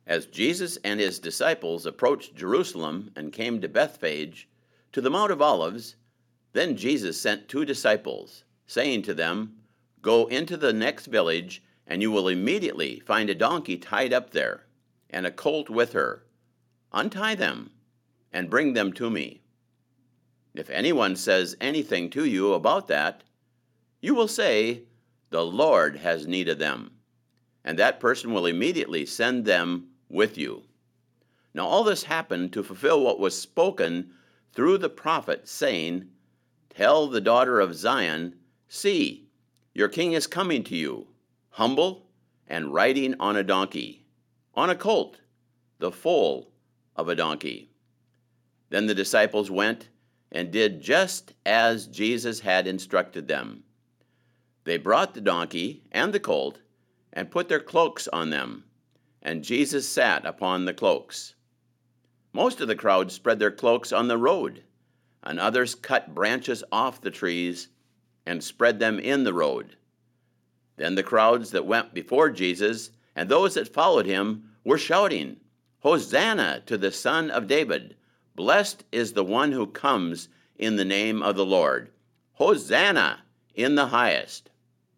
As Jesus and his disciples approached Jerusalem and came to Bethphage, to the Mount of Olives, then Jesus sent 2 disciples, saying to them, "Go into the next village, and you will immediately find a donkey tied up there, and a colt with her. Untie them, and bring them to me. If anyone says anything to you about that, you will say, 'The Lord has need of them,' and that person will immediately send them with you." Now all this happened to fulfill what was spoken through the prophet, saying, "Tell the daughter of Zion, see, your king is coming to you, humble and riding on a donkey, on a colt, the foal of a donkey." Then the disciples went and did just as Jesus had instructed them. They brought the donkey and the colt and put their cloaks on them, and Jesus sat upon the cloaks. Most of the crowd spread their cloaks on the road, and others cut branches off the trees and spread them in the road. Then the crowds that went before Jesus and those that followed him were shouting, "Hosanna to the Son of David! Blessed is the one who comes in the name of the Lord! Hosanna in the highest!"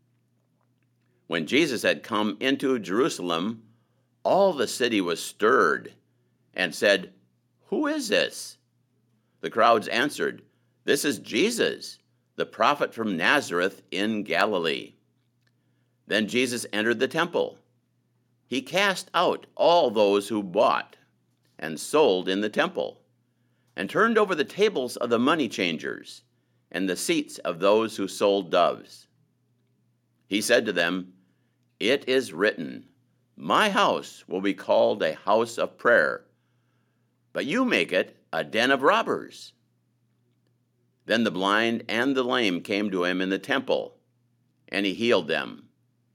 When Jesus had come into Jerusalem, all the city was stirred and said, "Who is this?" The crowds answered, "This is Jesus, the prophet from Nazareth in Galilee." Then Jesus entered the temple. He cast out all those who bought and sold in the temple, and turned over the tables of the money changers and the seats of those who sold doves. He said to them, "It is written, 'My house will be called a house of prayer,' but you make it a den of robbers." Then the blind and the lame came to him in the temple, and he healed them.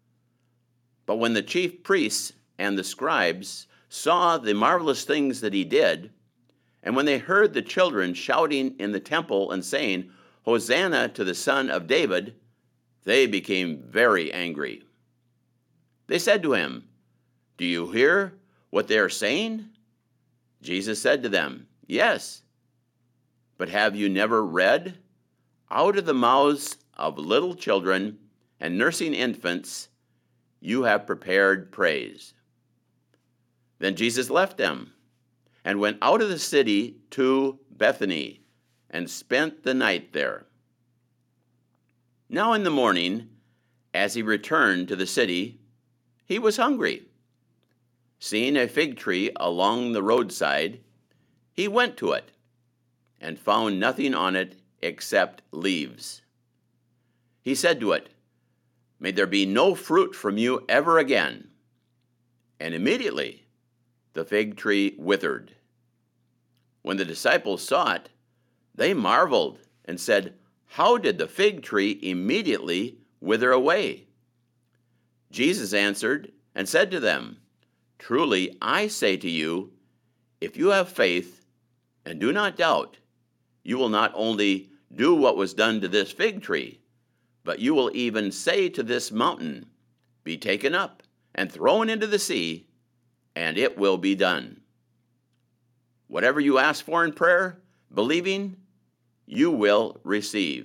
But when the chief priests and the scribes saw the marvelous things that he did, and when they heard the children shouting in the temple and saying, "Hosanna to the Son of David," they became very angry. They said to him, "Do you hear what they are saying?" Jesus said to them, "Yes. But have you never read, 'Out of the mouths of little children and nursing infants you have prepared praise'?" Then Jesus left them and went out of the city to Bethany and spent the night there. Now in the morning, as he returned to the city, he was hungry. Seeing a fig tree along the roadside, he went to it and found nothing on it except leaves. He said to it, "May there be no fruit from you ever again." And immediately the fig tree withered. When the disciples saw it, they marveled and said, "How did the fig tree immediately wither away?" Jesus answered and said to them, "Truly I say to you, if you have faith and do not doubt, you will not only do what was done to this fig tree, but you will even say to this mountain, 'Be taken up and thrown into the sea,' and it will be done. Whatever you ask for in prayer, believing, you will receive."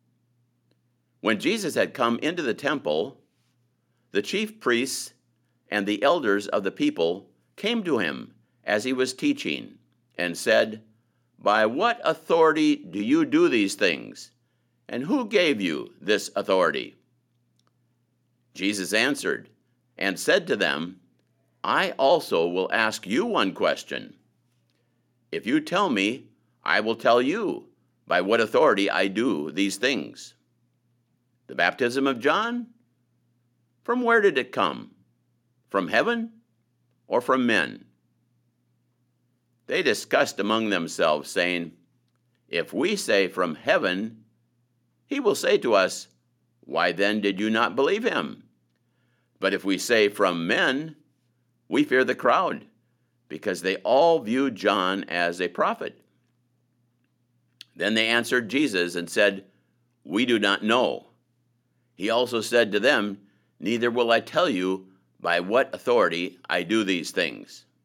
When Jesus had come into the temple, the chief priests and the elders of the people came to him as he was teaching and said, "By what authority do you do these things? And who gave you this authority?" Jesus answered and said to them, "I also will ask you one question. If you tell me, I will tell you by what authority I do these things. The baptism of John? From where did it come? From heaven or from men?" They discussed among themselves, saying, "If we say from heaven, he will say to us, 'Why then did you not believe him?' But if we say from men, we fear the crowd, because they all view John as a prophet." Then they answered Jesus and said, "We do not know." He also said to them, "Neither will I tell you by what authority I do these things."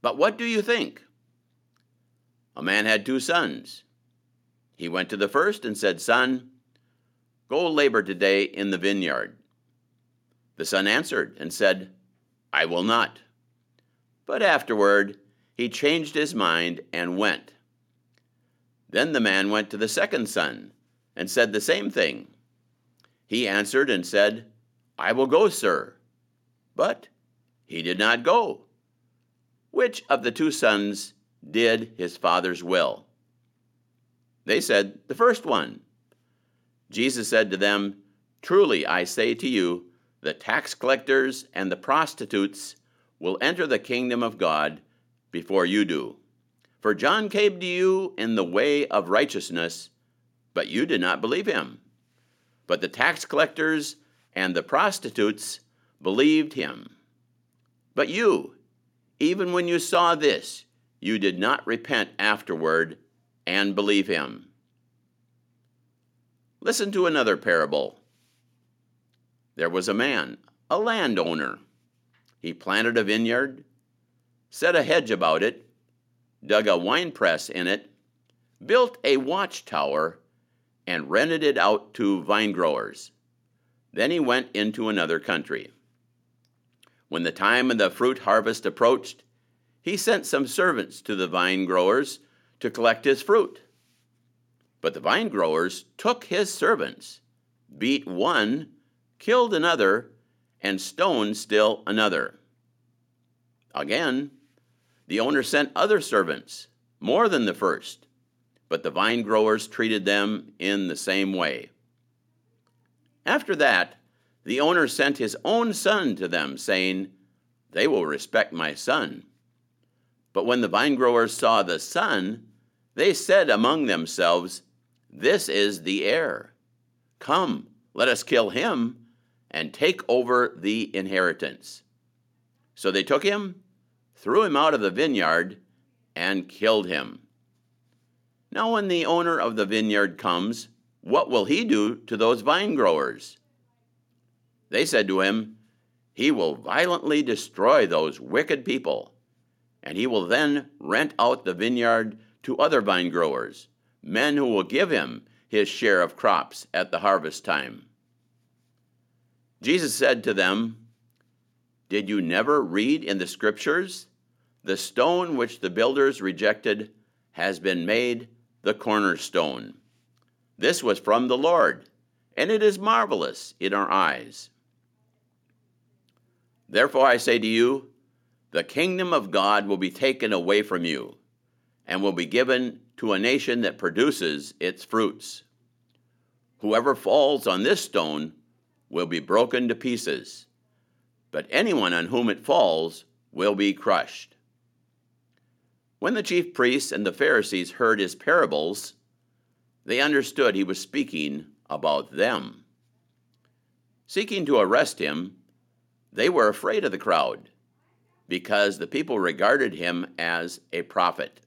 But what do you think? A man had 2 sons. He went to the first and said, Son, go labor today in the vineyard. The son answered and said, I will not. But afterward he changed his mind and went. Then the man went to the second son and said the same thing. He answered and said, I will go, sir. But he did not go. Which of the 2 sons did his father's will? They said, the first one. Jesus said to them, Truly I say to you, the tax collectors and the prostitutes will enter the kingdom of God before you do. For John came to you in the way of righteousness, but you did not believe him. But the tax collectors and the prostitutes believed him. But you, even when you saw this, you did not repent afterward and believe him. Listen to another parable. There was a man, a landowner. He planted a vineyard, set a hedge about it, dug a winepress in it, built a watchtower, and rented it out to vine growers. Then he went into another country. When the time of the fruit harvest approached, he sent some servants to the vine growers to collect his fruit. But the vine growers took his servants, beat one, killed another, and stoned still another. Again, the owner sent other servants, more than the first, but the vine growers treated them in the same way. After that, the owner sent his own son to them, saying, They will respect my son. But when the vine growers saw the son, they said among themselves, This is the heir. Come, let us kill him and take over the inheritance. So they took him, threw him out of the vineyard, and killed him. Now when the owner of the vineyard comes, what will he do to those vine growers? They said to him, He will violently destroy those wicked people, and he will then rent out the vineyard to other vine growers, men who will give him his share of crops at the harvest time. Jesus said to them, Did you never read in the Scriptures, the stone which the builders rejected has been made the cornerstone? This was from the Lord, and it is marvelous in our eyes. Therefore I say to you, the kingdom of God will be taken away from you, and will be given to a nation that produces its fruits. Whoever falls on this stone will be broken to pieces, but anyone on whom it falls will be crushed. When the chief priests and the Pharisees heard his parables, they understood he was speaking about them. Seeking to arrest him, they were afraid of the crowd, because the people regarded him as a prophet.